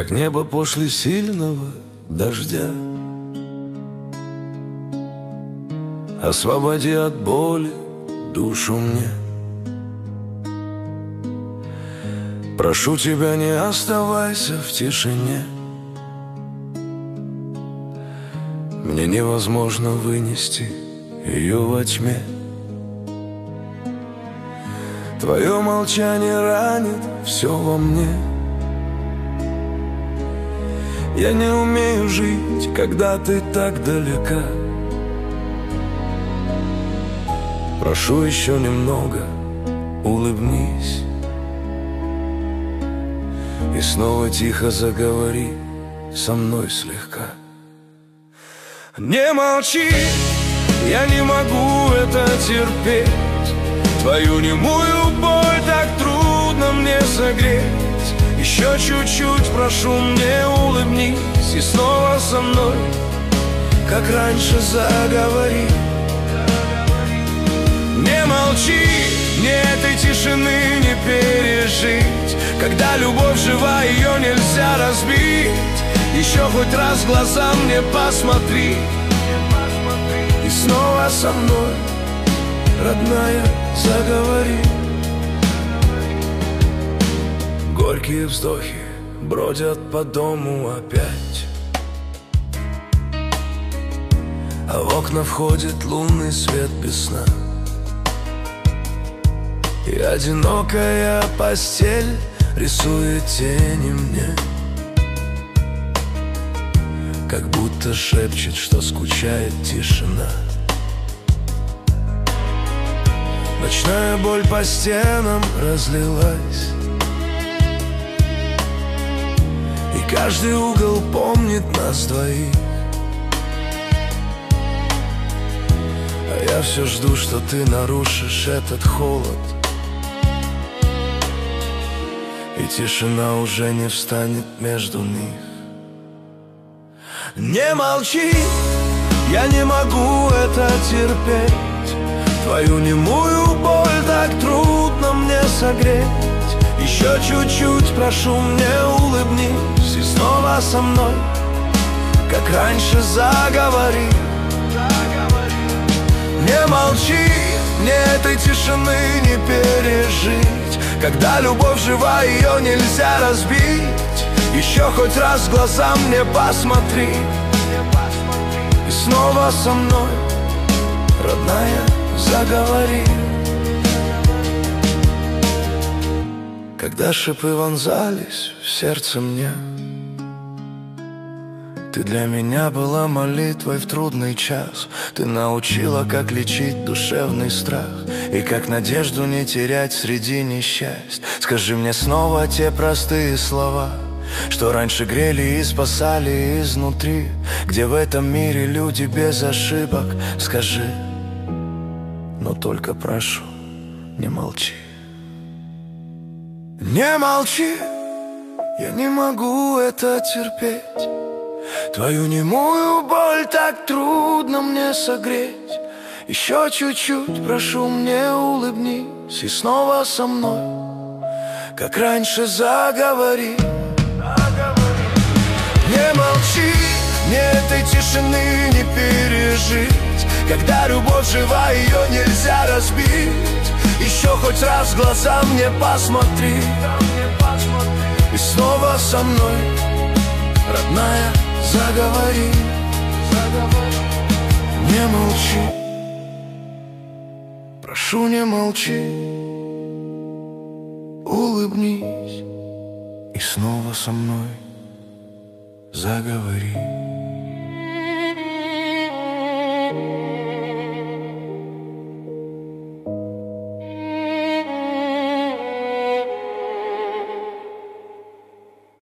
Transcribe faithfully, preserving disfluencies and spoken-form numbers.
как небо после сильного дождя. Освободи от боли душу мне. Прошу тебя, не оставайся в тишине. Мне невозможно вынести ее во тьме. Твое молчание ранит все во мне. Я не умею жить, когда ты так далека. Прошу еще немного, улыбнись. И снова тихо заговори со мной слегка. Не молчи, я не могу это терпеть. Твою немую боль так трудно мне согреть. Еще чуть-чуть, прошу, мне улыбнись. И снова со мной, как раньше, заговори. Не молчи, мне этой тишины не пережить. Когда любовь жива, ее нельзя разбить. Еще хоть раз в глаза мне посмотри. И снова со мной, родная, заговори. Горькие вздохи бродят по дому опять, а в окна входит лунный свет без сна. И одинокая постель рисует тени мне, как будто шепчет, что скучает тишина. Ночная боль по стенам разлилась, и каждый угол помнит нас двоих. А я все жду, что ты нарушишь этот холод, и тишина уже не встанет между них. Не молчи, я не могу это терпеть. Твою немую боль так трудно мне согреть. Еще чуть-чуть, прошу, мне улыбнись. И снова со мной, как раньше, заговори. Не молчи, мне этой тишины не пережить. Когда любовь жива, ее нельзя разбить. Еще хоть раз в глаза мне посмотри. И снова со мной, родная, заговори. Когда шипы вонзались в сердце мне, ты для меня была молитвой в трудный час. Ты научила, как лечить душевный страх и как надежду не терять среди несчастья. Скажи мне снова те простые слова, что раньше грели и спасали изнутри. Где в этом мире люди без ошибок? Скажи, но только прошу, не молчи. Не молчи, я не могу это терпеть. Твою немую боль так трудно мне согреть. Еще чуть-чуть, прошу, мне улыбнись. И снова со мной, как раньше, заговори. Не молчи, мне этой тишины не пережить. Когда любовь жива, ее нельзя разбить. Еще хоть раз в глаза мне посмотри. И снова со мной, родная, заговори. Не молчи, прошу, не молчи. Улыбнись и снова со мной заговори.